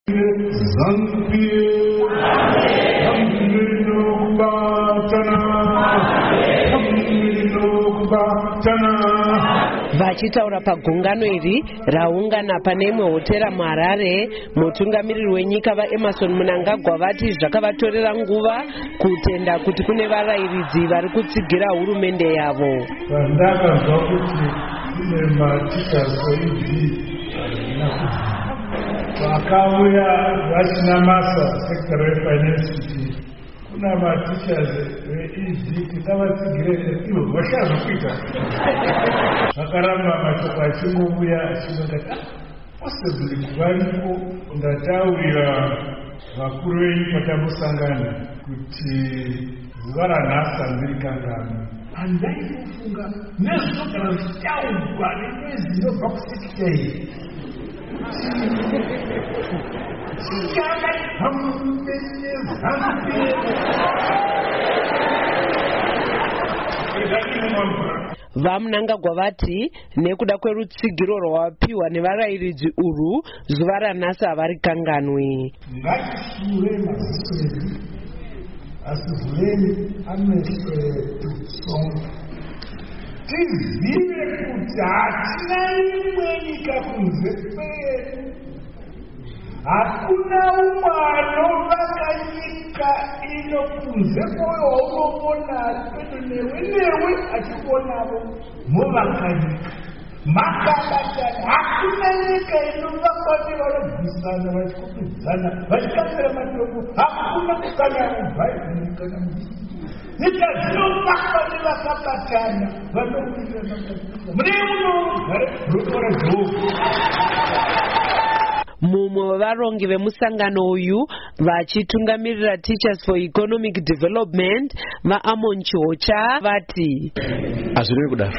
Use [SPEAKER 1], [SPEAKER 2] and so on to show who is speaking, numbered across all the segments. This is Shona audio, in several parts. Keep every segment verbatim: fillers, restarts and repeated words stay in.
[SPEAKER 1] Vachitaura pagungano iri raungana pane imwe hotera muHarare, mutungamiriri wenyika vaEmmerson Mnangagwa vati zvakavatorera nguva kutenda kuti kune varairidzi vari kutsigira hurumende yavo.
[SPEAKER 2] Pandakazwa kuti kune matichas vakauya vasina masa sekitara yefinance, kuna matichas veEd tavatsigireyo ivo vashazokuita vakaramba mashoko achingouya achingoti possibly varipo. Ndataurira vakuru venyika tambosangana kuti zuva ranhasi handirikangani, handaifunga nezvinogara zvichaurwa nemwezi inobva kusekita iyi
[SPEAKER 1] vaMnangagwa vati nekuda kwerutsigiro rwapiwa nevarairidzi urwu zuva ranhasi havarikanganwi.
[SPEAKER 2] Ngatishure maziso edu asi vhureni ameso edu sonke tizive kuti hatina imwe nyika kunze kwedu. Hakuna umwe anovaka nyika ino kunze kwoyo waunoona pedo newe newe achionavo movaka nyika makabatana. Hakuna nyika inovakwa nevanobvisana vachikutudzana vachikambira matombo. Hakuna kana mubhaibheri kana nyika dzinovakwa nevakabatana vanokuita makazia mune uno gare ruoko rezhou.
[SPEAKER 1] Mumwe wevarongi vemusangano uyu vachitungamirira Teachers for Economic Development vaAmon Chihocha vati
[SPEAKER 3] hazvirevi kudaro.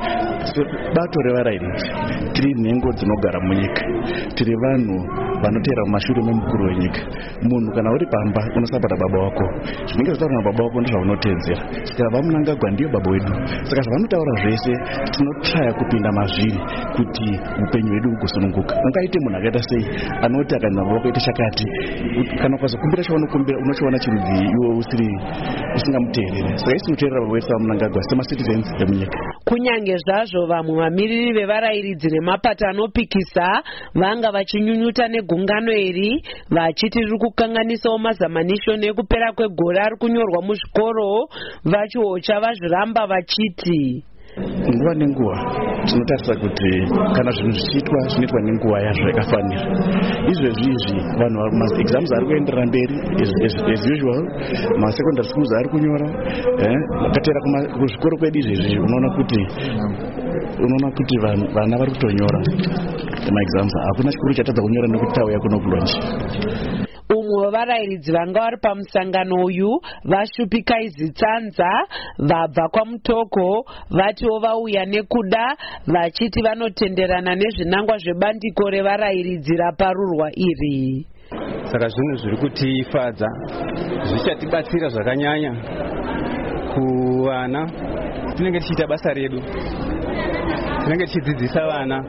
[SPEAKER 3] Bato revarairidzi tiri nhengo dzinogara munyika, tiri vanhu vanoteera mumashure memukuru wenyika. Munhu kana uri pamba unosapota baba wako, zvinenge zvataura nababa wako ndozvaunotedzera. Saka vaMnangagwa ndiyo baba wedu, saka zvavanotaura zvese tinotraya kupinda mazviri kuti upenyu hwedu hugosununguka. Ungaite munhu akaita sei anoti akanza baba wako ite chakati, kana ukazokumbira chaunokumbira unochiona chinhu iwe usiri usingamuteerere. Saka isi tinoteerera baba wedu vaMnangagwa semacitizens emunyika.
[SPEAKER 1] Kunyange zvazvo vamwe vamiriri vevarairidzi nemapato anopikisa vanga vachinyunyuta negungano iri vachiti riri kukanganisawo mazamanisho ekupera kwegore ari kunyorwa muzvikoro, vaChihocha vazviramba vachiti
[SPEAKER 3] nguva nenguva tinotarisa kuti kana zvinhu zvichiitwa zvinoitwa nenguva yazvo yakafanira. Izvezvi izvi vanhu maexams ari kuenderera mberi as usual, masecondary schools ari kunyora, ukatera kuzvikoro kwedu izvezvi unoona kuti unoona kuti vana vari kutonyora maexams. Hakuna chikuru chatadza kunyora nekuti tauya kuno kulonji.
[SPEAKER 1] Umwe wevarairidzi vanga vari pamusangano uyu vaShupikai Zitsanza vabva kwaMutoko vatiwo vauya nekuda vachiti vanotenderana nezvinangwa zvebandiko revarairidzi raparurwa iri.
[SPEAKER 4] Saka zvinhu zviri kutifadza zvichatibatsira zvakanyanya kuvana. Tinenge tichiita basa redu, tinenge tichidzidzisa vana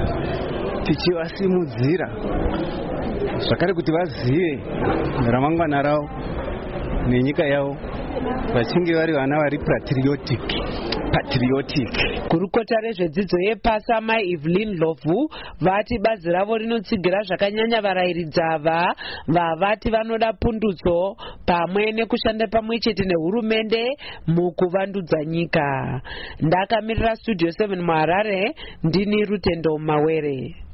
[SPEAKER 4] tichivasimudzira zvakare kuti vazive ramangwana ravo nenyika yavo, vachinge vari vana vari patriotic patriotic.
[SPEAKER 1] Gurukota rezvedzidzo yePasa Mai Evelyn Lovu vati bazi ravo rinotsigira zvakanyanya varairidzi ava vavati vanoda pundutso pamwe nekushanda pamwe chete nehurumende mukuvandudza nyika. Ndakamirira Studio seven muHarare, ndini Rutendo Mawere.